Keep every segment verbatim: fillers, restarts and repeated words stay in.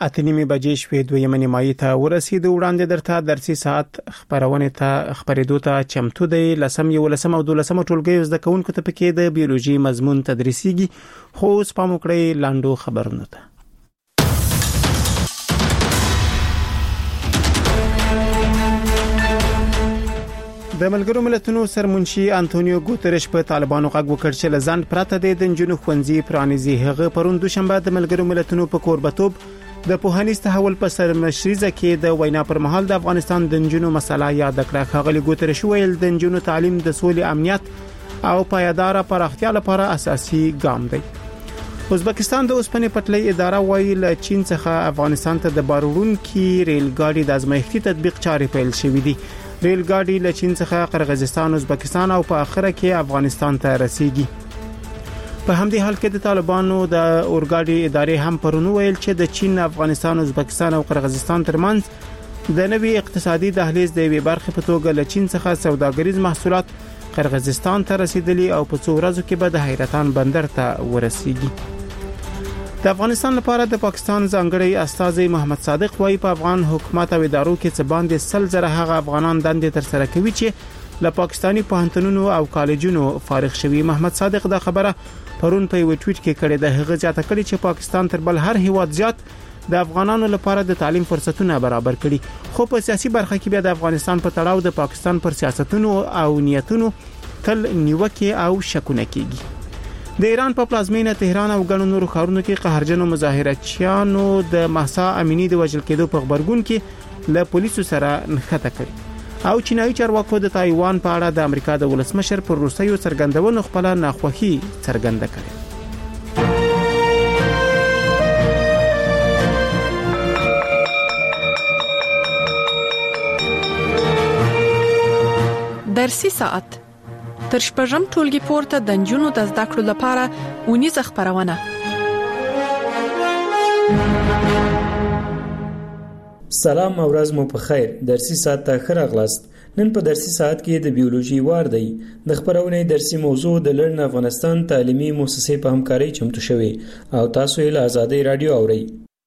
اته نیمې بجې شوې دویمه نیمایي ته ورسېدو. وړاندې درته درسي ساعت خبرونه ته خبرېدو ته چمتو دی. لسم یولسم او دولسم ټولګي زده کوونکو ته پکې د بیولوژي مضمون تدریسيږي. خو اوس پام وکړئ لاندو خبرونه ته. د ملګرو ملتونو سرمنشي انټونیو ګوتریش په طالبانو غږ وکړ چې لزند پراته د جنونو خوندزي پرانیزي. هغه پرون دوشنبه د ملګرو ملتونو په کوربتوب د پوهنیز تحول په سرمشريزه کې د وینا پر مهال د افغانستان د جنونو مسله یاد کړه. هغه ګوتریش ویل د جنونو تعلیم د سولې، امنیت او پایدار پراختیا لپاره اساسي ګام دی. ازبکستان د اوسپنې پټلۍ اداره وایي له چین څخه افغانستان ته د بارونکو ریل ګاډي د ازمایښتي تطبیق چارې پیل شوې دي. ریل ګاډي له چین څخه قرغیزستان، ازبکستان او په اخره کې افغانستان ته رسیدي. په همدې حال کې د طالبانو د اورګاډي ادارې هم پرونی ویل چې د چین، افغانستان، ازبکستان او قرغیزستان ترمنځ د نوي اقتصادي دهلیز د یوې برخې په توګه له چین څخه سوداګریز محصولات قرغیزستان ته رسیدلي او په څو ورځو کې به د حیرتان بندر ته ورسیږي. د افغانستان لپاره د پاکستان ځانګړی استازی محمد صادق وايي په افغان حکومت او ادارو کې څه باندې سل زره هغه افغانان دندې تر سره کوي چې له پاکستاني پوهنتونونو او کالجونو فارغ شوي. محمد صادق دا خبره پرون په یو ټویټ کې کړې ده. هغه ځاته کړی چې پاکستان تر بل هر هیواد زیات د افغانانو لپاره د تعلیم فرصتونه برابر کړي. خو په سیاسي برخه کې بیا د افغانستان په تړاو د پاکستان پر سیاستونو او نیتونو تل نیوکه او شکونه کیږي. د ایران په پلازمینه تهران او ګڼو نورو ښارونو کې قهرجنو مظاهرچیانو د مهسا امینی د وژل کېدو په خبرګون کې له پولیسو سره نښته کړې او چینایي چارواکو د تایوان په اړه د امریکا د ولسمشر پر روسیو څرګندونو خپل ناخوښي څرګنده کړې. درسي ساعت تر شپږم ټولګي پورته د جنونو د زده کړو لپاره ونیزه خبرونه. سلام او ورځ مو په خیر. درسي ساعت ته ښه راغلاست. نن په درسي ساعت کې د بیولوژي وار دی. د خبرونې درسي موضوع د لړن افغانستان تعلیمي مؤسسې په همکاري چمتو شوی او تاسو یې له آزادۍ رادیو اورئ.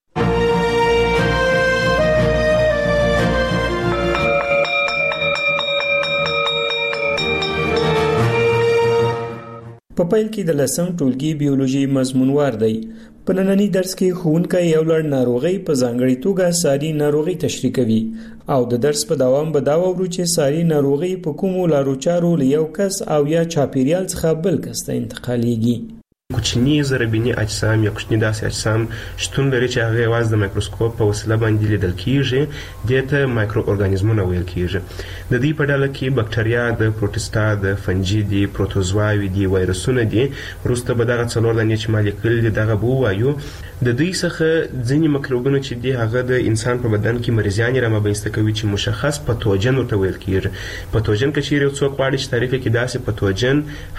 په پیل کې د لسم ټولګي بیولوژي مضمونوار دی. په نننی درس کې ښوونکی یو لړ ناروغي په ځانګړي توګه ساري ناروغي تشریح کوي او د درس په دوام به دا وورو چې ساري ناروغي په کومو لارو چارو له یو کس او یا چاپیریال څخه بل کس ته انتقالېږي. کوچني ضربیني اجسام یا کوچني داسې اجسام شتون لري چې هغه یوازې د مایکروسکوپ په وسیله باندې لیدل کیږي. دته مایکرو ارګانیزمونه ویل کیږي. د دې په ډله کې بکټریا، د پروټستا، د فنجي دي، پروتوزواوي دي، وایرسونه دي. وروسته به دغه څلور دانې چې مالیکول دي دغه بو وایو. د دوی څخه ځینې مکروبونه چې دي هغه د انسان په بدن کې مریضیان رامنځته کوي چې مشخص پاتوجن ورته ویل کیږي. پاتوجن کې چیرې څوک غواړي چې تعریف کړي داسې پاتوجن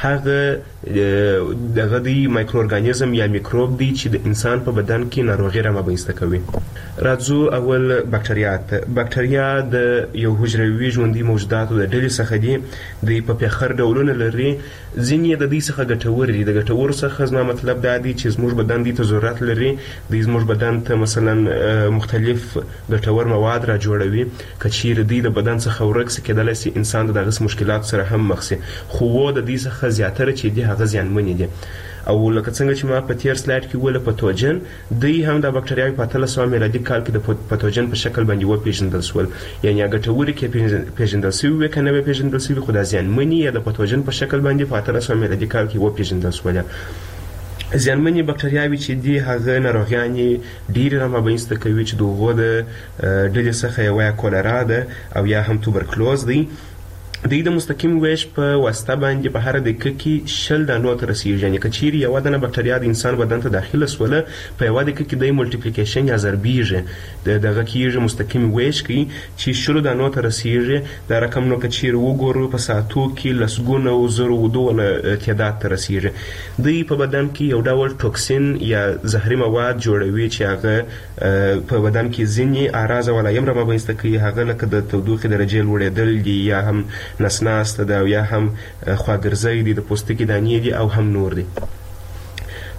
هغه دغه دی مایکرو ارګانیزم یا میکروب دی چې د انسان په بدن کې ناروغي رامنځته کوي. راځو اول بکټریا ته. بکټریا د یو حجروي ژوندي موجوداتو د ډلې څخه دي. د په پیخر ډولونه لري. ځینې د دې څخه ګټور دي. د ګټور څخه زما مطلب دا دی چې زموږ بدن دې ته ضرورت لري. د زموږ بدن ته مثلا مختلف ګټور مواد را جوړوي. کچیر دی د بدن څخه ورکس کېدل سي انسان دغه مشکلات سره هم مخ سي. خو و د دې څخه زیاتره چې دی هغه زیانمن دي. او لکه څنګه چې ما په تیر سلاید کې ویل پاتوجن دی هم د بکټریاوي په اتلس سوه میلادي کال کې د پاتوجن په شکل باندې وپیژندل شول. یعنی هغه ګټوري کې پیژندل شوی کنه به پیژندل شوی خو د زیانمني یا د پاتوجن په شکل باندې په اتلس سوه میلادي کال کې وپیژندل شول. زیانمنې بکټریاوي چې دي هغه ناروغیانې ډېرې رامنځته کوي چې دغه د ډلې څخه یو کولرا ده او یا هم توبرکلوز دی. د د مستقیم ویش په واسطه باندې په هر دقیقه کې شل دانو ته رسیږي. یعنی کچيري یو دانه بکټریا د انسان بدن ته داخله سوله په یو دقیقه کې د ملټیپلیکیشن یا ضربیږي د دغه کېږي مستقیم ویش کوي چې شل دانو ته رسیږي. دا رقم نو کچيري وګورو په ساعتو کې لسګونه او زرو ودونه تعداد ته رسیږي. د په بدن کې یو ډول ټوکسین یا زهري مواد جوړوي چې هغه په بدن کې ځینې اعراض او علائم رامنځته کوي. هغه لکه د تودوخې درجه لوړېدل دي یا هم نسناست ده یا هم خواګرزۍ دي، د پوستکي دانې دي او هم نور دي.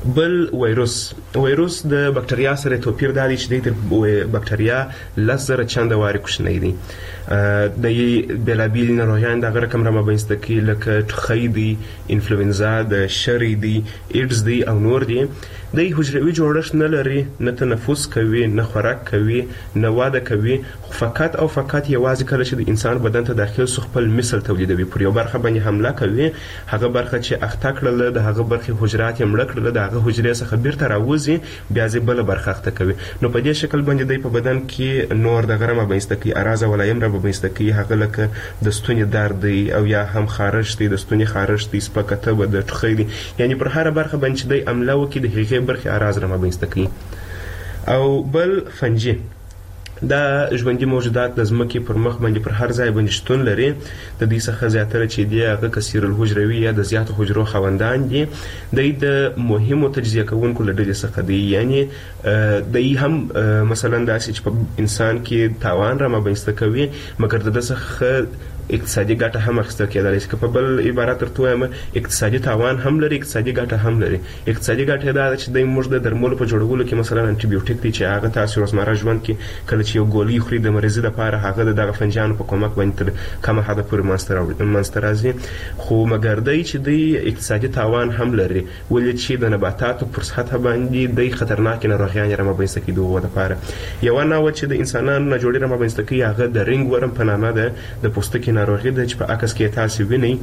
بل وایروس وایروس د بکټریا سره توپیر دی چې د بکټریا لس زره چنده واري کوچنی دی د بېلابېلې ناروغیانې دغه رقم رامنځته کوي لکه ټوخی دی، انفلوئنزا د شری دی، ایډز دی او نور دی. د حجروي جوړښت نه لري، نه تنفس کوي، نه خوراک کوي، نه واده کوي، خو فقط او فقط یوازې کله چې د انسان بدن ته داخل سو خپل مثل تولیدوي، پر یو برخه باندې حمله کوي، هغه برخه چې اخته کړل د هغه برخې حجرات یې مړه کړل، د هغه حجرې څخه بیرته راوځي، بیا ځې بله برخه اخته کوي. نو په دې شکل باندې دی په بدن کې نور دغه رامنځته کوي، اراز ولایم رامنځته کوي، هغه لکه د ستوني درد دی او یا هم خارش دی، د ستوني خارش دی، سپکه تبه د ټوخی دی، یعنی پر هره برخه باندې چې دی حمله وکړي د هغې برخې اراز رامنځته کوي. او بل فنجي دا ژوندي موجودات د ځمکې پر مخ باندې پر هر ځای باندې شتون لري. د دې څخه زیاتره چې دی هغه کثیر الحجروي یا د زیاتو حجرو خاوندان دي. دوی د مهمو تجزیه کوونکو له ډلې څخه دي، یعنی دوی هم مثلا داسې چې په انسان کې تاوان رامنځته کوي، مګر د ده څخه اقتصادي ګټه هم اخیستل کېدلی شي. که په بل عبارت درته ووایم اقتصادي تاوان هم لري، اقتصادي ګټه هم لري. اقتصادي ګټه یې دا ده چې دوی موږ د درملو په جوړولو کې مثلا انټي بیوټیک دی چې هغه تاسو روزمره ژوند کې کله چې یو ګولۍ خوري د مریضۍ لپاره، هغه د دغه فنجانو په کومک باندې تر کمه حده پورې منځته راځي. خو مګر دی چې دوی اقتصادي تاوان هم لري، ولې چې د نباتاتو پر سطحه باندې دوی خطرناکې ناروغیانې رامنځته کوي د هغو دپاره. یوه نوعه چې د انسانانو نه جوړې رامنځته کوي هغه د رنګ ورم په نامه ده، د پوستکي ناروغي ده چې په عکس کې تاسو وینئ.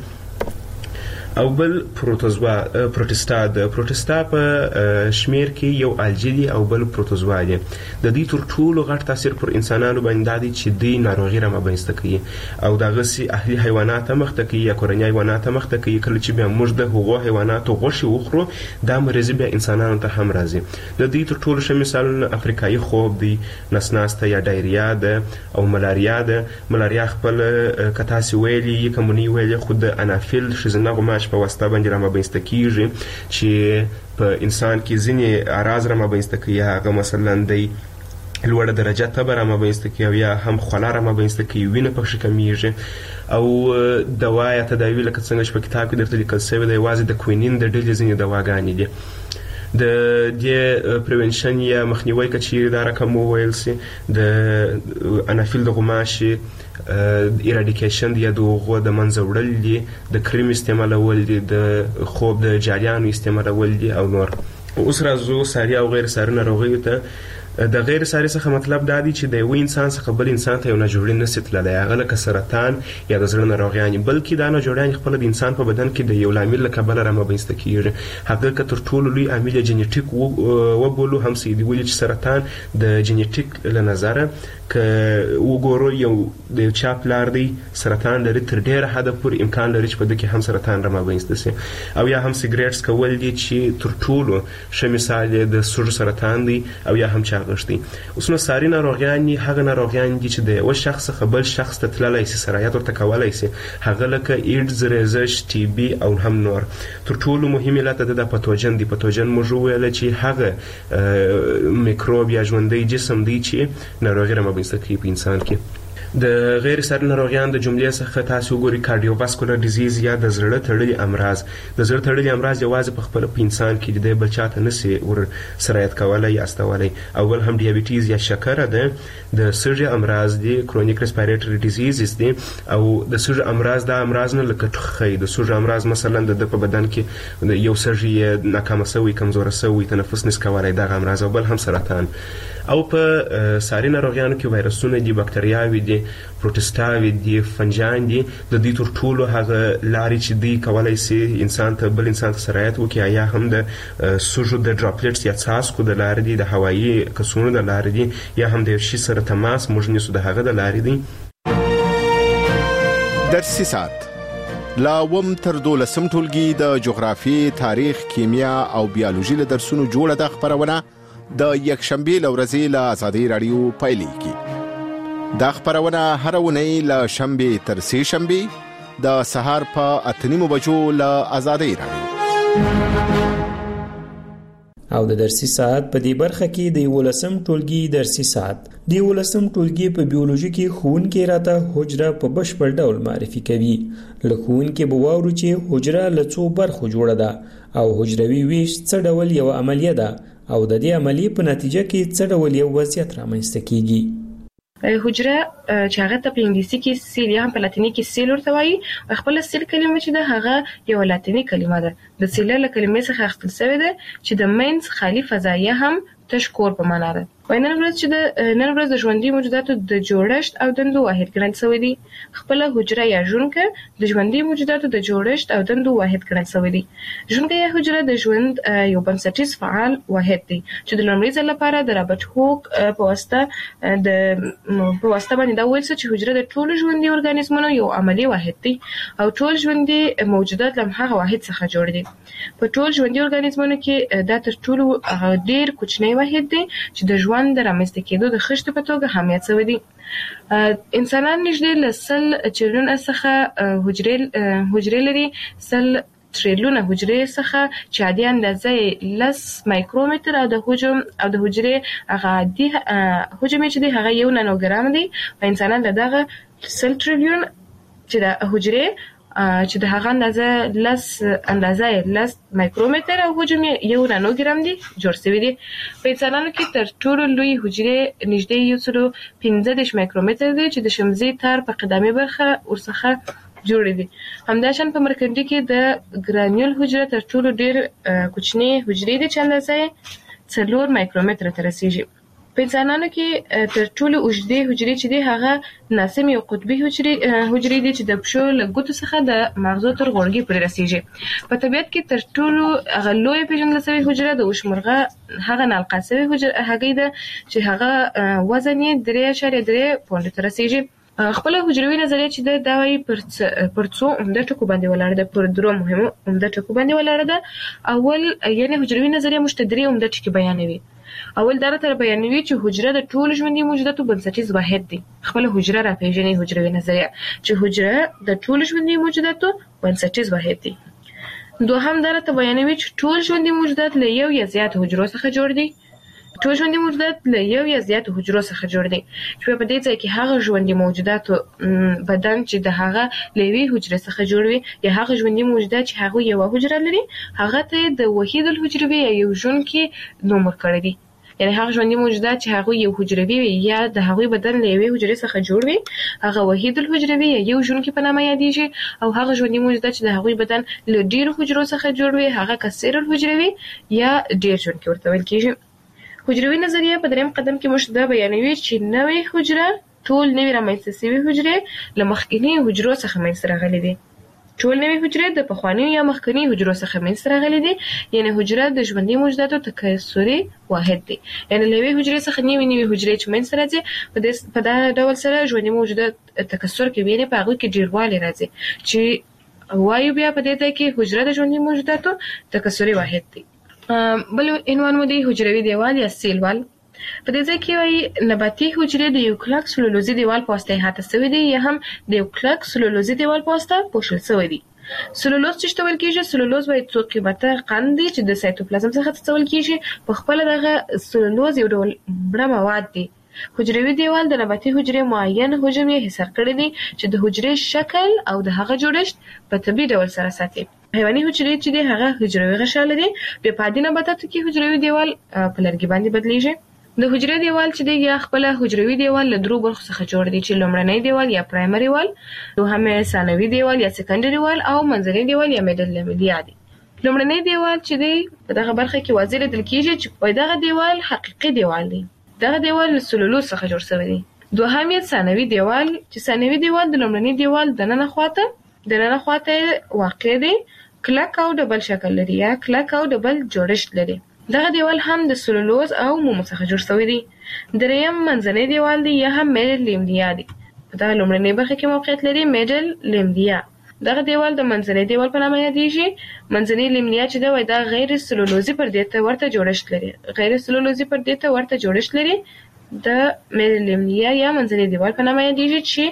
او بل پروتوزوا پروټستا د پروټستا په شمیر کې یو الجی دی او بل پروتوزوا دی. د دې تر ټولو غټ تاثیر پر انسانانو باندې دی چې دوی ناروغي رامنځته کوي او دغسې اهلي حیوانات هم مخته کوي یا کورني حیوانات هم مخته کوي. کله چې بیا موږ د هغو حیواناتو غوښې وخورو دا مرضي بیا انسانانو ته هم راځي. د دې تر ټولو ښه مثالونه افریقایي خوب دی، نسناسته یا ډایریا ده او ملاریا ده. ملاریا خپل که تاسې ویلي یې که مونی ویلي خو د انافیل ښځینه غوماش په واسطه باندې رامنځته کېږي چې په انسان کې ځینې اعراض رامنځته کوي. هغه مثلا دی لوړه درجه تبه رامنځته کوي او یا هم خوله رامنځته کوي، وینه پکښې کمیږي. او دوا یا تداوي لکه څنګه چې په کتاب کې درته لیکل شوی دی یوازې د کوینین د ډلې ځینې دواګانې دي. د دې پریونشن یا مخنیوی که چیرې دا رقم وویل سي، د انافیل د غوماشې ایراډیکیشن یا د هغو د منځه وړل دي، د کریم استعمالول دي، د خوب د جاریانو استعمالول دي او نور. اوس راځو ساري او غیر ساري ناروغیو ته. د غیر ساري څخه مطلب دا دی چې د یو انسان څخه بل انسان ته یو ناجوړي نسي تللی، هغه لکه سرطان یا د زړه ناروغیانې، بلکې دا ناجوړیانې خپله د انسان په بدن کې د یو لامل له کبله رامنځته کېږي. هغه که تر ټولو لوی عامل یې جینیټیک وبولو هم څه دي، ولې چې سرطان د جینیټیک له نظره که وګورو یو د یو چا پلار دی سرطان لري، تر ډېره حده پورې امکان لري چې په ده کې هم سرطان رامنځته سي. او یا هم سګریټس کول دي چې تر ټولو ښه مثال یې د سږو سرطان دی او یا هم چاغښت دی. اوس نو ساري ناروغیانې هغه ناروغیانې دي چې د یوه شخص څخه بل شخص ته تللی سي، سرایت ورته کولی سي، هغه لکه ایډز، ریزش، ټي بي او هم نور. تر ټولو مهم علت د ده پتوجن دی. پتوجن موږ وویله چې هغه میکروب یا ژوندی جسم دی چې ناروغي رامنځته کوي په انسان کې. د غیر ساري ناروغیان د جملې څخه تاسو وګورئ کارډیوواسکولر ډیزیز یا د زړه تړلي امراض. د زړه تړلي امراض یوازې په خپله په انسان کې د بل چا ته نسي ور سرایت کولی یا استولی. اول هم ډیابیټیز یا شکره ده، د سږي امراض دي، کرونیک ریسپایریټري ډیزیزز دي. او د سږي امراض دا امراض نه لکه ټوخی، د سږي امراض مثلا د ده په بدن کې یو سږي یې ناکامه سوی، کمزوره سوی، تنفس نس کولی، دغه امراض. او بل هم سرطان. او په ساري ناروغیانو کې وایرسونه دي، بکټریاوې دي، پروټسټاوې دي، فنجان دي. د دې تر ټولو هغه لارې چې دوی کولی سي انسان ته بل انسان ته سرایت وکړي یا هم د سږو د ډراپلیټس یا څاڅکو د لارې دي، د هوایي کڅوړو د لارې دي، یا هم د یو شي سره تماس موږ نیسو د هغه د لارې دي. درسي ساعت لا اووم تر دولسم ټولګي د جغرافیې، تاریخ، کیمیا او بیولوژي له درسونو جوړه ده خپرونه د یکشنبې له ورځې له ازادۍ راډیو پیلېږي. دا خپرونه هره اونۍ له شنبې تر سې شنبې د سهار په اته نیمو بجو له ازادۍ راډیو. او د درسي ساعت په دې برخه کې د یولسم ټولګي درسي ساعت د یولسم ټولګي په بیولوژي کې ښوونکی راته حجره په بشپړ ډول معرفي کوي. له ښوونکي به واورو چې حجره له څو برخو جوړه ده او حجروي ویش څه ډول یو عملیه ده او د دې عملیې په نتیجه کې څه ډول یو وضعیت رامنځته کیږي. حجره چې هغه ته په انګلیسي کې سیل یا په لاتیني کې سیل ورته وایي. خپل سیل کلمه چې ده هغه یو لاتیني کلمه ده. د سیل له کلمې څخه اخیستل شوې ده چې د مینس خالی فضایه هم تش کور په معنا ده. نن ورځ چې د نن ورځ د ژوندۍ موجوداتو د جوړښت او دندو واحد ګڼل شوی دی. خپل حجره یا ژوندکه د ژوندۍ موجوداتو د جوړښت او دندو واحد ګڼل شوی دی. ژوندکه یا حجره د ژوند یو بنسټیز فعال واحد دی چې د لومړي ځل لپاره د رابرټ هوک په واسطه د په واسطه باندې دا ویل چې حجره د ټولو ژوندۍ ارګانیزمونو یو عملی واحد دی او ټول ژوندۍ موجودات له هغه واحد څخه جوړ دي. په ټول ژوندۍ ارګانیزمونو کې دا تر ټولو ډیر کوچنی واحد دی چې د ژوند د رامنځته کېدو د خښتو په توګه اهمیت شوی دی. انسانان نږدې له سل چریلیونه څخه حجرې حجرې لري. سل تریلیونه حجرې څخه چې عادي اندازه لس مایکرومتر او د حجم او د حجرې هغه عادي حجم چې دی هغه یو نانوګرام دی. په انسانان له دغه سل تریلیون چې د حجرې چې د هغه اندازه لس اندازه لس مایکرومتر او حجم یو نانوګرام دی جوړ شوی دی. په انسانانو کې تر ټولو لوی حجرې نږدې یو سل پنځه دېرش مایکرومتر دی چې د شمزي تار په قدامي برخه ورڅخه جوړ دي. همداشان په مرکندي کې د ګرانیول حجره تر ټولو ډیر کوچنی حجرې دي چې اندازه څلور مایکرومتر ته رسیږي. په انسانانو کې تر ټولو اوږدې حجرې چې دي هغه ناسم یو قطبي حجرې حجرې دي چې د پښو له ګوتو څخه د مغزو تر غوړګي پورې رسیږي. په طبیعت کې تر ټولو هغه لوی پیژندل شوی حجره د وشمرغه هغه نالقه شوی حجره هغه ده چې هغه وزن یې درې اعشاریه درې پونډ ته رسیږي. خپل حجروي نظریه چې دا وایي پر پر څو عمده ټکو باندې ولاړ ده. پر درو مهمو عمده ټکو باندې ولاړ ده. اول یعنی حجروي نظریه موږ ته درې عمده ټکي بیانوي. اول دا تر بیانوي چې حجره د ټولو ژوندۍ موجوداتو بنسټیز واحد دی. خپل حجره را پیژني حجروي نظریه چې حجره د ټولو ژوندۍ موجوداتو بنسټیز واحد دی. دوهم دا تر بیانوي چې ټول ژوندۍ موجودات له یو یا زیات حجرو څخه جوړ دي. ټول ژوندۍ موجودات له یو یا زیات حجرو څخه جوړ دي چې په دې ځای کې هغه ژوندۍ موجوداتو بدن چې د هغه لوي حجره څخه جوړ وي یا هغه ژوندۍ موجودات چې هغه یو حجره لري هغه ته د وحید الحجروي یا یو ژوندۍ نوم ورکړی دی. یعنی هغه ژوندۍ موجودات چې هغه یو حجروي وي یا د هغه بدن له یوې حجرې څخه جوړ وي هغه وحید الحجروي یا یو ژوندۍ په نامه یادېږي. او هغه ژوندۍ موجودات چې د هغه بدن له ډیرو حجرو څخه جوړ وي هغه کثیر الحجروي یا ډیر ژوندۍ ورته ویل کېږي. حجروي نظریه په دریم قدم کې موږ دا بیانوي چې نوې حجره ټول نوې رامنځته شوي حجرې له مخکینی حجرو څخه منځته راغلي دي. ټول نوې حجرې د پخوانیو یا مخکینی حجرو څخه منځته راغلي دي. یعنی حجره د ژوندۍ موجوداتو تکثري واحد دی. یعنی نوې حجرې څخه نوې نوې حجرې چې منځته راځي په دا ډول سره ژوندۍ موجودات تکثر کوي. یعنی په هغه کې ډیروالی راځي چې وایو بیا په دې ځای کې حجره د ژوندۍ موجوداتو تکثري واحد دی. بل عنوان مو دی حجروي دیوال یا سیل وال. په دې ځای کې وایي نباتي حجرې د یو کلک سلولوزي دیوال په واسطه احاطه شوي دي یا هم د یو کلک سلولوزي دیوال په واسطه پوښل شوي دي. سلولوز چې ته ویل کېږي سلولوز وایي څو قیمته قند دی چې د سایتوپلازم څخه څول کېږي. په خپل دغه سلولوز یو ډول مړه مواد دی. حجروي دیوال د نباتي حجرې معین حجم یې حصار کړی دی چې د حجرې شکل او د هغه جوړښت په طبیعي ډول سره ساتي. حیواني حجرې چې دی هغه حجروي غشا لري. بیا په عادي نباتاتو کې حجروي دیوال په لرګي باندې بدلیږي. د حجرې دیوال چې دی یا خپل حجروي دیوال له درو برخو څخه جوړ دی چې لومړنی دیوال یا پرایمري وال، دوهم ثانوي دیوال یا سکندري وال او منځنی دیوال یا میډل لیملیا دی. لومړنی دیوال چې دی په دغه برخه کې واضح لیدل کېږي چې په دغه دیوال حقيقي دیوال دی. دغه دیوال له سلولوز څخه جوړ شوی دی. دوهم یې ثانوي دیوال چې ثانوي دیوال د لومړني دیوال د ننه خواته د ننه خواته واقع دی. کلک او ډبل شکل لري یا کلک او ډبل جوړښت لري. دغه دیوال هم د سلولوز او مومو څخه جوړ شوی دی. دریم منځنی دیوال دی یا هم میډل لیملیا دی. په دغه لومړنۍ برخه کې موقعیت لري میډل لیملیا. دغه دیوال د منځنی دیوال په نامه یادېږي. منځنی لیملیا چې دا وای دا غیر سلولوزي پردې ته ورته جوړښت لري. غیر سلولوزي پردې ته ورته جوړښت لري. د میډل لیملیا یا منځنی دیوال په نامه یادېږي چې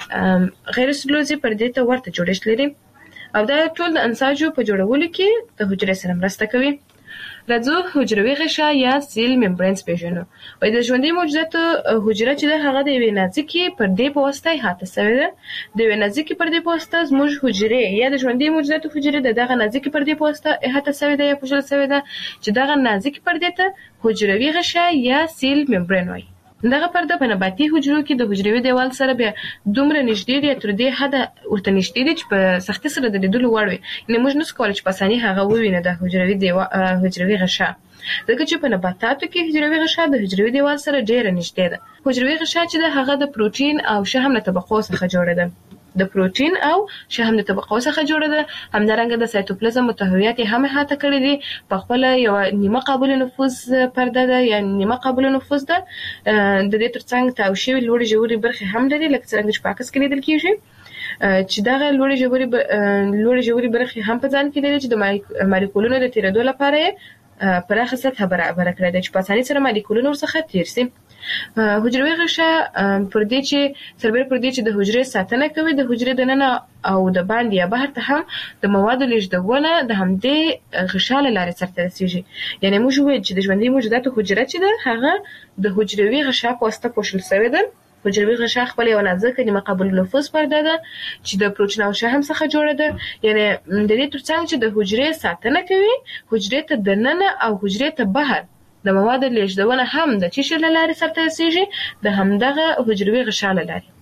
غیر سلولوزي پردې ته ورته جوړښت لري. او دا ټول د انساجو په جوړولو کې د حجرې سره مرسته کوي. راځو حجروي غشا یا سیل ممبرینز پیژنو. وای د ژوندۍ موجوداتو حجره چې د هغه د یوې نازکې پردې په واسطه احاطه شوې ده. د یوې نازکې پردې په واسطه زموږ حجرې یا د ژوندۍ موجوداتو حجرې د دغه نازکې پردې په واسطه احاطه شوې ده یا پوښل شوې ده چې دغه نازکې پردې ته حجروي غشا یا سیل ممبرین وایي. دغه پرده په نباتي حجرو کې د حجروي دیوال سره بیا دومره نږدې دي تر دې حده ورته نږدې دي چې په سختۍ سره د لیدلو وړ وي. یعنې موږ نشو کولی چې په اسانۍ هغه ووینو د حجروي دیوال حجروي غشا، ځکه چې په نباتاتو کې حجروي غشا د حجروي دیوال سره ډېره نږدې ده. حجروي غشا چې د هغه د پروټین او شحم له طبقو څخه جوړه ده. د پروټین او شحم د طبقو څخه جوړه ده. همدارنګه د سایتوپلازم محتویات هم احاطه کړي دي. په خپل یو نیمه قابل نفوذ پرده ده یا نیمه قابل نفوذ ده. د دې ترڅنګ تاو شوي لوړې ژورې برخې هم لري لکه څنګه چې په عکس کې لیدل کیږي چې دغه لوړې ژورې لوړې ژورې برخې هم په ځان کې لري چې د مالیکولونو د تیرېدو لپاره پراخه سطح برابره کړې ده چې په اسانۍ سره مالیکولونه ورڅخه تیر شي. حجروي غشا پر دې چې سربېره پر دې چې د حجرې ساتنه کوي، د حجرې دننه او د باندې یا بهر ته هم د موادو لیږدونه د همدې غشا له لارې سرته رسیږي. یعنې موږ وویل چې د ژوندۍ موجوداتو حجره چې ده هغه د حجروي غشا په واسطه پوښل شوې ده. حجروي غشا خپل یو نازکه نیمه قابل نفوذ پرده ده چې د پروټین او شحم څخه جوړه ده. یعنې د دې ترڅنګ چې د حجرې ساتنه کوي، حجرې ته دننه او حجرې ته بهر د موادو لیږدونه هم د چی شي له لارې سرته رسیږي، د همدغه حجروي غشا له لارې.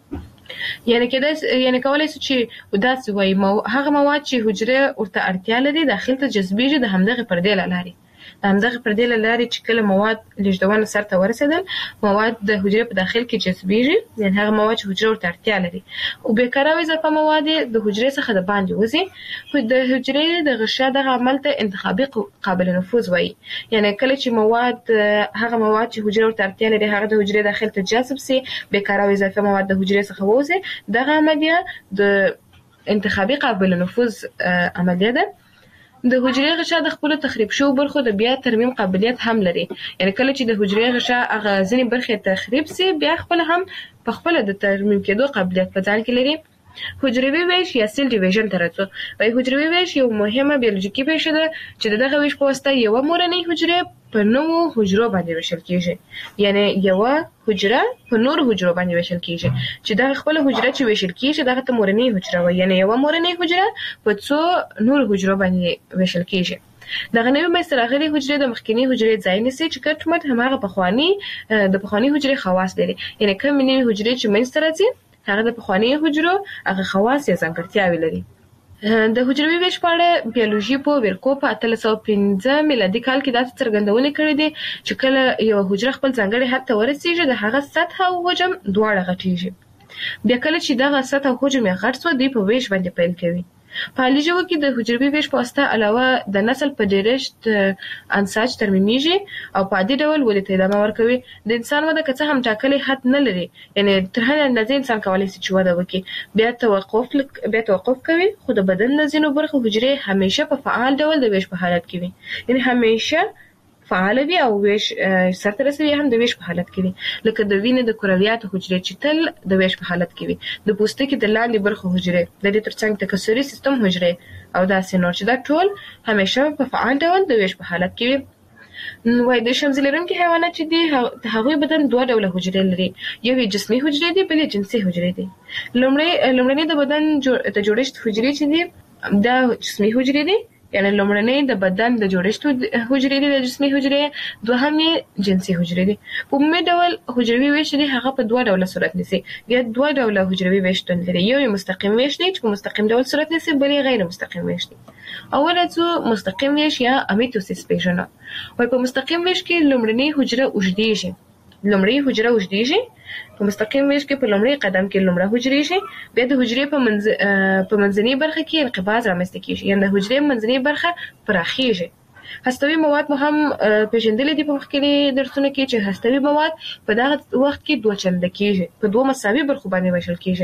یعنې کېدای یعنې کولی شو چې داسې وایي هغه مواد چې حجرې ورته اړتیا لري داخل ته جذبېږي د همدغې پردې له لارې. د همدغې پردې له لارې چې کله مواد لیږدونه سرته ورسېدل، مواد د حجرې په داخل کې جذبېږي، یعنې هغه مواد چې حجرې ورته اړتیا لري، او بېکاره او اضافه مواد د حجرې څخه د باندې وځي. د حجرې د غشا دغه عمل ته انتخابي قابل نفوذ وایي. یعنې کله چې مواد هغه مواد چې حجرې ورته اړتیا لري هغه د حجرې داخل ته جذب سي، بېکاره او اضافه مواد د حجرې څخه ووځي، دغه عملیه د انتخابي قابل نفوذ عملیه ده. د حجرې غشا د خپل تخریب شو برخو د بیا ترمیم قابلیت هم لري. یعنې کله چې د حجرې غشا هغه ځینې برخې تخریب سي، بیا خپل هم په خپل د ترمیم کېدو قابلیت په ځان کې لري. حجروي ویش یا سیل ډیویژن ته راځو. وایي حجروي ویش یو مهمه بیولوژیکي پیښه ده چې د دغه ویش په واسطه یوه مورنۍ حجرې په نوو حجرو باندې ویشل کېږي. یعنې یوه حجره په نورو حجرو باندې ویشل کېږي چې دغه خپله حجره چې ویشل کېږي دغه ته مورنۍ حجره وایي. یعنې یوه مورنۍ حجره په څو نورو حجرو باندې ویشل کېږي. دغه نوې منځته راغلې حجرې د مخکینۍ حجرې ځای نیسي چې ګډ مټ هماغه پخواني د پخواني حجرې خواص لري. یعنې کومې نوې حجرې چې منځته راځي هغه د پخواني حجرو هغه خواص یا ځانګړتیاوې لري. د حجروي ویش په اړه بیولوژي په ویرکو په اتلس سوه پنځه میلادي کال کې داسې څرګندونې کړې دي چې کله یوه حجره خپل ځانګړي حد ته ورسېږي د هغه سطحه او حجم دواړه غټېږي. بیا کله چې دغه سطحه او حجم یې غټ سوه دوی په ویش باندې پیل کوي. په حالي ژوو کې د حجروي ویش په واسطه علاوه د نسل په ډېرښت انساج ترمیمیږي او په عادي ډول ودې ته ادامه ورکوي. د انسان وده که څه هم ټاکلی حد نه لري، یعنې تر هرې اندازې انسان کولی شي چې وده وکړي، بیا توقف بیا توقف کوي، خو د بدن د ځینو برخو حجرې همیشه په فعال ډول د ویش په حالت کې وي. یعنې همیشه فعال وي او ویش سرته رسوي هم د ویش په حالت کې وي. لکه د وینې د کرویاتو حجرې چې تل د ویش په حالت کې وي، د پوستکي د لاندې برخو حجرې، د دې ترڅنګ تکثري سیستم حجرې او داسې نور چې دا ټول همیشه په فعال ډول د ویش په حالت کې وي. وایي د شمزي لرونکي حیوانات چې دي د هغوی بدن دوه ډوله حجرې لري، یو یې جسمي حجرې دي، بل یې جنسي حجرې دي. لومړنۍ د بدن د جوړښت حجرې چې دي دا جسمي حجرې دي، یعنی لومړنۍ د بدن د جوړښت حجرې دي د جسمي حجرې، دوهم یې جنسي حجرې دي. په عمومي ډول حجروي ویش دی هغه په دوه ډوله صورت نیسي، یا دوه ډوله حجروي ویش شتون لري. یو یې مستقیم ویش دی چې په مستقیم ډول صورت نیسي، بل یې غیر مستقیم ویش دی. اول راځو مستقیم ویش یا امیتوسیس پیژنو. وایي په مستقیم ویش کې لومړنۍ حجره اوږدېږي، لومړۍ حجره اوږدېږي. په مستقیم ویش کې په لومړي قدم کې لومړه حجرې شي، بیا د حجرې په منځ په منځنۍ برخه کې انقباض رامنځته کېږي، یعنې د حجرې منځنۍ برخه پراخېږي. هستوي مواد مو هم پېژندلي دي په مخکیني درسونو کې چې هستوي مواد په دغه وخت کې دوه چنده کېږي، په دوه مساوي برخو باندې ویشل کېږي.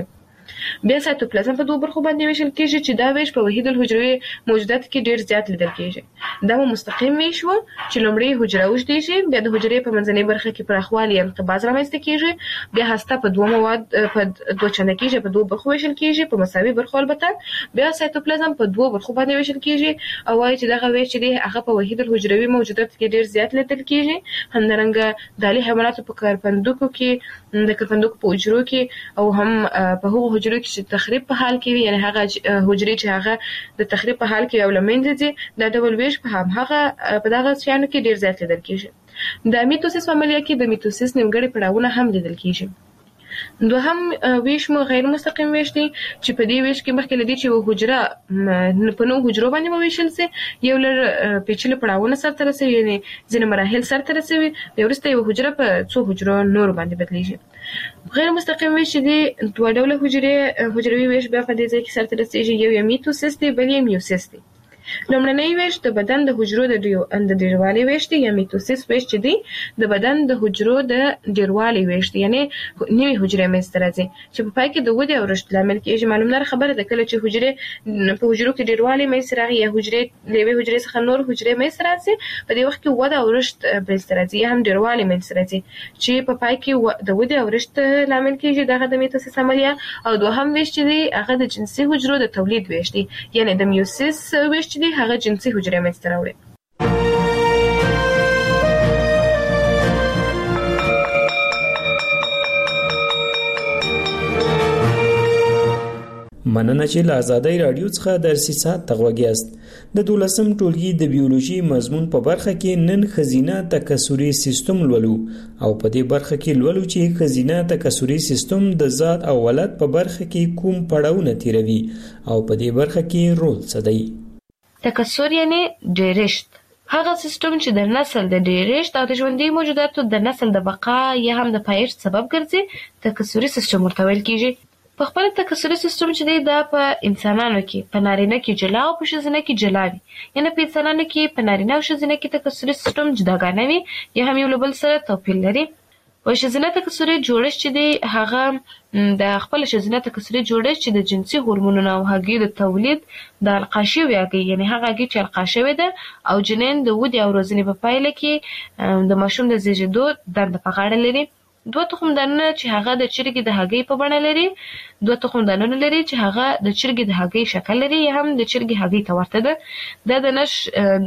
بیا سایتوپلازم په دوه برخو باندې ویشل کیږي چې دا ویش په وحید الحجروي موجودات کې ډیر زیات لیدل کیږي. دا مستقیم ویش و چې لومړی حجره وجديږي، بیا د حجرې په منځنۍ برخه کې پراخوالی انقباض رامنځته کیږي، بیا هسته په دوه مواد په دوه چنده کیږي، په دوه برخو ویشل کیږي په مساوي برخو البته. بیا سایتوپلازم په دوه برخو باندې ویشل کیږي او وايي چې دغه ویش دی هغه په وحید الحجروي موجودات کې ډیر زیات لیدل کیږي. همدارنګه د علی حیواناتو په کارپندوکو کې د کارپندوکو په حجرو کې او هم په هغو حجرو کې چې تخریب په حال کې وي، یعنی هغه حجرې چې هغه د تخریب په حال کې او لمنځه دي، دا ډول ویش په هم هغه په دغه شیانو کې ډیر زیات لیدل کیږي. د میتوسیس عملیه کې د میتوسیس نیمګړي پړاوونه هم لیدل کیږي. دوهم ویش مو غیر مستقیم ویش دی چې په دې ویش کې مخکې لدی چې حجره په نو حجرو باندې ویشل سي، یو لر پیچلي پړاوونه سره رسوي، یعنی ځینې مراحل سره رسوي، د ورسته یو حجره په څو حجرو نور باندې بدلیږي. غیر مستقیم ویش دی دوه ډوله حجرې حجروي ویش بیا په دې ځای کې سره رسیږي، یو یې میتوسیس دی بل یې میوسیس دی. لومړنی ویش د بدن د حجرو د د ډیروالي ویش دی یا میتوسیس ویش چې دی د بدن د حجرو د ډیروالي ویش دی، یعنی نوې حجرې منځته راځي چې په پای کې د ودې او رشد لامل کېږي. معلومه خبره ده کله چې حجرې په حجرو کې ډیروالي منځته راغی یا حجرې له یوې حجرې څخه نور حجرې منځته راځي، په دې وخت کې وده او رشد منځته راځي یا هم ډیروالي منځته راځي چې په پای کې د ودې او رشد لامل کېږي. دغه د میتوسیس عملیه. او دوهم ویش چې دی هغه د جنسي حجرو د تولید ویش دی، یعنی د میوسیس ویش دی هغه جنسي حجرې منځته راوړي. مننه چې له آزادۍ رادیو څخه درسي سات تغوږیاست. د دولسم ټولګي د بیولوژي مضمون په برخه کې نن خزینه تکثري سیستم لولو او په دې برخه کې لولو چې خزینه تکثري سیستم د ذات او ولادت په برخه کې کوم پړاوونه تیروي او په دې برخه کې رول څه دی. تکثر یعنی ډیرشت، هغه سیستم چې د نسل د ډیرشت او د ژوندۍ موجوداتو د نسل د بقا یا هم د پایښت سبب ګرځي، تکثري سیستم ورته ویل کیږي. په خپل تکثري سیستم چې دی دا په انسانانو کې په نارینه کې جلا او په ښځینه کې جلا وي، یعنی په انسانانو کې په نارینه او ښځینه کې تکثري سیستم جداګانه وي یا هم یو له بل سره توپیر لري. په ښځینه تکثري جوړښت چې دی هغه د خپل ښځینه تکثري جوړښت چې د جنسي هورمونونو او هګۍ د تولید د القا شوې هګۍ، یعنی هغه هګۍ چې القا شوې ده او جنین د ودې او روزنې په پایله کې د ماشوم د زیږېدو دنده په غاړه لري. دوه تخم دانونه چې هغه د چرګې د هګۍ په بڼه لري، دوه تخم دانونه لري چې هغه د چرګې د هګۍ شکل لري یا هم د چرګې هګۍ ته ورته ده. دا د نش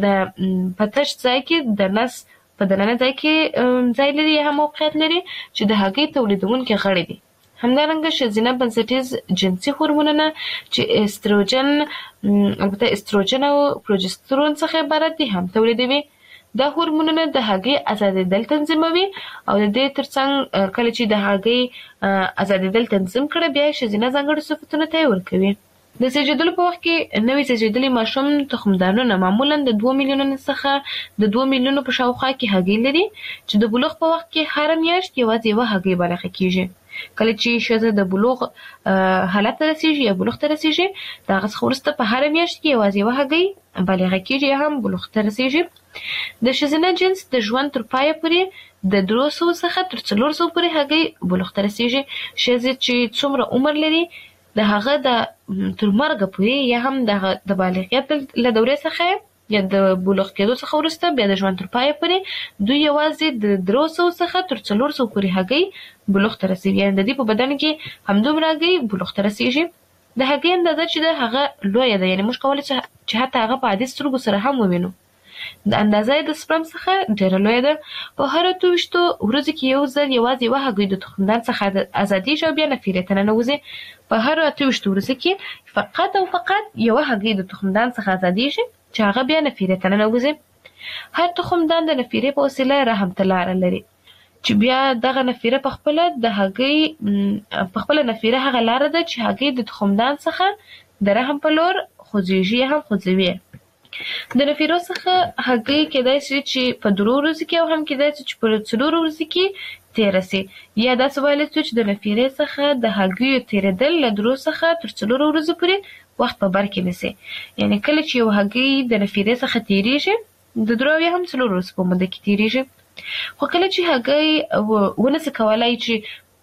د پتش ځای کې د نس په دننه ځای کې ځای لري یا هم موقعیت لري چې د هګۍ تولیدونکي غړي دي. همدارنګه ښځینه بنسټیز جنسي هورمونونه چې استروجن البته استروجن او پروجسترون څخه عبارت دي هم تولیدوي. دا هورمونونه د هګۍ ازادېدل تنظیموي او د دې ترڅنګ کله چې د هګۍ ازادېدل تنظیم کړي بیا ښځینه ځانګړي صفتونه ته ورکوي. د زیږیدلو په وخت کې نوې زیږیدلي ماشوم تخمدانونه معمولا د دوه میلیونو څخه د دوه میلیونو په شاوخوا کې هګۍ لري چې د بلوغ په وخت کې هر میاشت یوازې یوه هګۍ بالغه کیږي. کله چې ښځه د بلوغ حالت ته رسیږي یا بلوغ ته رسیږي د هغه څخه وروسته په هر میاشت کې یوازې یوه هګۍ بالغه کیږي یا هم بلوغ ته رسیږي. د ښځینه جنس د ژوند تر پایه پورې د درې سوه څخه تر څلور سوه پورې هګۍ بلوغ ته رسیږي. ښځې چې څومره عمر لري د هغه د تر مرګه پورې یا هم د بالغیت له دورې څخه یا د بلوغ کېدو څخه وروسته بیا د ژوند تر پایه پورې دوی یوازې د درې سوه څخه تر څلور سوه پورې هګۍ بلوغ ته رسیږي، یعنې د دې په بدن کې همدومره هګۍ بلوغ ته رسیږي. د هګۍ اندازه چې ده هغه لویه ده، یعنې موږ کولی چې حتی هغه په عادي سترګو سره هم ووینو. د اندازه یې د سپرم څخه ډېره لویه ده. په هر اته ویشتو ورځو کې یو ځل یوازې یوه هګۍ د تخمدان څخه ازادېږي او بیا نفیرې ته ننوځي. په هر اته ویشتو ورځو کې فقط او فقط یوه هګۍ د تخمدان څخه ازادېږي چې هغه بیا نفیرې ته ننوځي. هر تخمدان د نفیرې په وسیله رحم ته لاره لري چې بیا دغه نفیره په خپله د هګۍ په خپله نفیره هغه لاره ده چې هګۍ د تخمدان څخه د رحم په لور خوځېږي یا هم خوځوي. د نفیرو څخه هګۍ کېدای شي چې په درو ورځو کې او هم کېدای شي چې په څلورو ورځو کې تېره سي، یا داسې ویلی شو چې د نفیرې څخه د هګیو تېرېدل له درو څخه تر څلورو ورځو پورې وخت په بر کې نیسي. یعنې کله چې یو هګۍ د نفیرې څخه تېرېږي د درو یا هم څلورو ورځو په موده کې تېرېږي. خو کله چې هګۍ ونسي کولی چې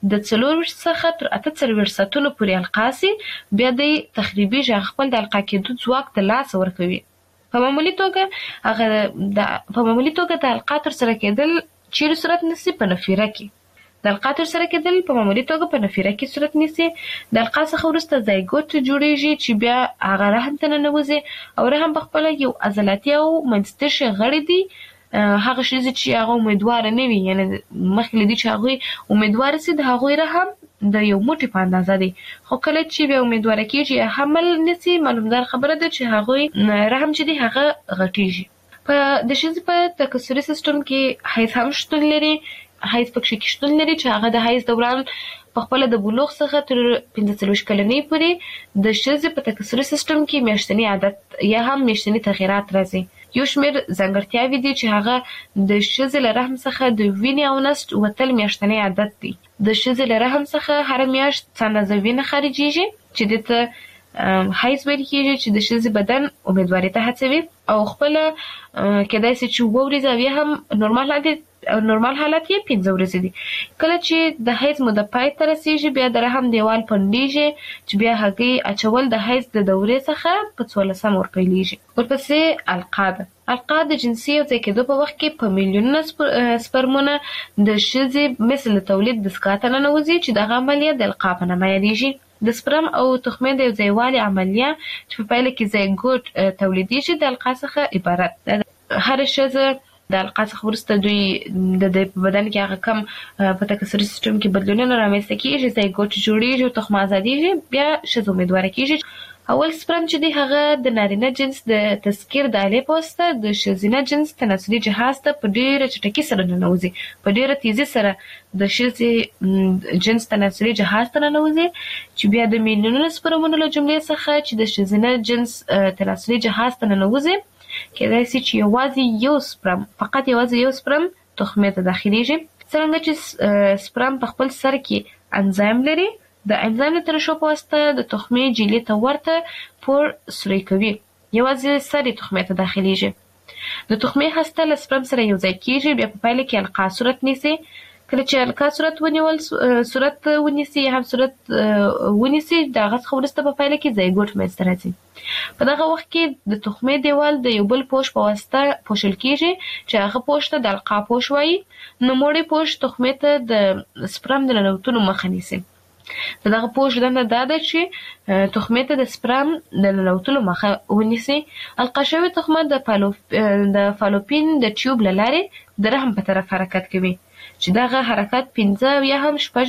د څلور څخه تر اته څلور ساعتونو پورې القاسي بیا د تخریبي ژغ خپل د القا کېدو ځواک ته لاس ورکوي. په معمولی توګه هغه د په معمولی توګه د القا تر سره کېدل چیرې صورت نسی په نفیره کې. د القا تر سره کېدل په معمولی توګه په نفیره کې صورت نیسي. د القا څخه وروسته زایګوت جوړیږي چې بیا هغه رحم ته ننوځي او رحم په خپل یو عضلاتي او منځتشي غړي دي. هغه شی چې هغه امیدوار نه وي، یعنی مخکې دي چې هغه امیدوار سي د هغه رحم د یو موټي په اندازه دي، خو کله چې بیا امیدوار کېږي حمل نسی معلومدار خبره ده چې هغه رحم چې دی هغه غټیږي. په د شې په تکثري سیستم کې حیث هم شتون لري. حیث پکې کې شتون لري چې هغه د حیث دوران په خپل د بلوغ څخه تر پنځه څلوېښت کلنۍ پورې د ښځې په تکثري سیستم کې میاشتني عادت یا هم میاشتني تغیرات راځي. یو شمېر ځانګړتیاوې دي چې هغه د ښځې له رحم څخه د وینې او نسج وتل میاشتني عادت دی. د ښځې له رحم څخه هر میاشت څه اندازه وینه خارجېږي چې دته حیث ویل کېږي چې د ښځې بدن امیدوارۍ ته هڅوي او خپله کېدای شي چې اووه ورځې او یا هم نورمال حالت نورمال حالت یې پنځه ورځې دي. کله چې د حیض موده پای ته رسیږي بیا د رحم دیوال پنډیږي چې بیا هګۍ اچول د حیض د دورې څخه په څوارلسم ورپیلیږي. ورپسې القا ده. القا د جنسي یو ځای کېدو په وخت کې په میلیونونه سپرمونه د ښځې مثل تولید دستګاه ته ننوځي چې دغه عملیه د القا په نامه یادیږي. د سپرم او تخمې د یو ځایوالي عملیه چې په پایله کې زایګوټ تولیدیږي د القا څخه عبارت ده. هر ښځه د القا څخه وروسته دوی د په بدن کې هغه کم په تکثري سیستم کې بدلونونه رامنځته کېږي، زایګوټ جوړیږي او تخم ازادیږي، بیا ښځه امیدواره کېږي. اول سپرم چې دی هغه د نارینه جنس د تذکیر د آلې په واسطه د ښځینه جنس تناسلي جهاز ته په ډېره چټکۍ سره ننوځي، په ډېره تیزي سره د ښځې جنس تناسلي جهاز ته ننوځي چې بیا د میلیونونو سپرمونو له جملې څخه چې د ښځینه جنس تناسلي جهاز ته ننوځي کېدای شي چې یوازې یو سپرم فقط یوازې یو سپرم تخمې ته داخليږي. څرنګه چې سپرم په خپل سر کې انزایم لري، د انزایم د ترشح په واسطه د تخمې جیلې ته ورته پور سوري کوي، یوازې سر یې تخمې ته داخليږي. د تخمې هسته له سپرم سره یو ځای کېږي، بیا په پایله کې القا صورت نیسي. کله چې القا صورت ونیول صورت ونیسي یا هم صورت ونیسي د هغه څخه وروسته په پایله کې زایګوټ منځته راځي. په دغه وخت کې د تخمې دیوال د یو بل پوښ په واسطه پوښل کېږي چې هغه پوښ ته د القا پوښ وایي. نوموړی پوښ تخمې ته د سپرم د ننوتلو مخه نیسي. د دغه پوښ دنده دا ده چې تخمې ته د سپرم د ننوتلو مخه ونیسي. القا شوې تخمه د د فالوپین د ټیوب له لارې د رحم په طرف حرکت کوي چې دغه حرکت پنځه یا هم شپږ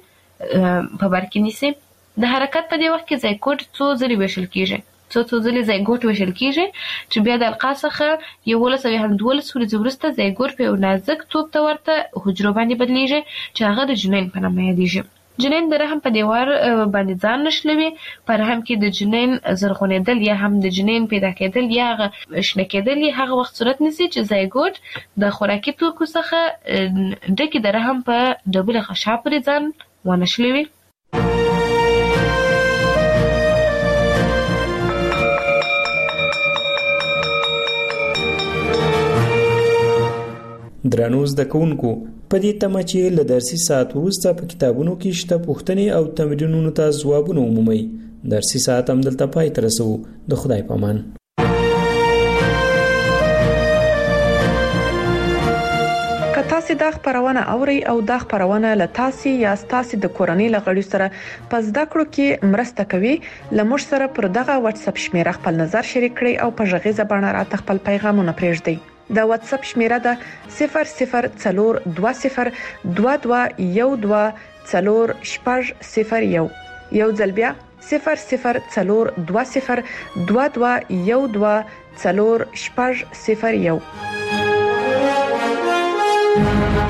ورځې په بر کې نیسي. د حرکت په دې وخت کې زایګوټ څو ځلې ویشل کېږي څو څو ځلې زایګوټ ویشل کېږي چې بیا د القا څخه یولس او یا هم دولس ورځې وروسته زایګوټ په یو نازک توپ ته ورته حجرو باندې بدلیږي چې هغه د جنین په نامه یادیږي. جنین د رحم په دیوار باندې ځان نښلوي. په رحم کې د جنین زرغونېدل یا هم د جنین پیدا کېدل یا هغه شنه کېدل یې هغه وخت صورت نیسي چې زایګوټ د خوراکي توکو څخه ډکې د رحم په ډبله غشا پورې ځان ونښلوي. درنو زده کوونکو، په دې تمه چې له درسي ساعت وروسته په کتابونو کې شته پوښتنې او تمرینونو ته ځوابونه ومومئ. درسي ساعت هم دلته پای ته رسوو. د خدای په امان. که تاسو دا خبرونه اورئ او دا خبرونه له تاسو یا تاسو د کورنۍ لغړي سره په زده کړو کې مرسته کوي، لمر سره پر دغه واتس اپ شمیره خپل نظر شریک کړئ او په ژغې زبانه راته خپل پیغامونه پرېږدئ. د واتس اپ شمیره ده صفر صفر څلور دوه صفر دوه دوه یو دوه څلور شپږ صفر یو. یو ځل بیا صفر صفر څلور دوه صفر دوه دوه یو دوه څلور شپږ صفر یو.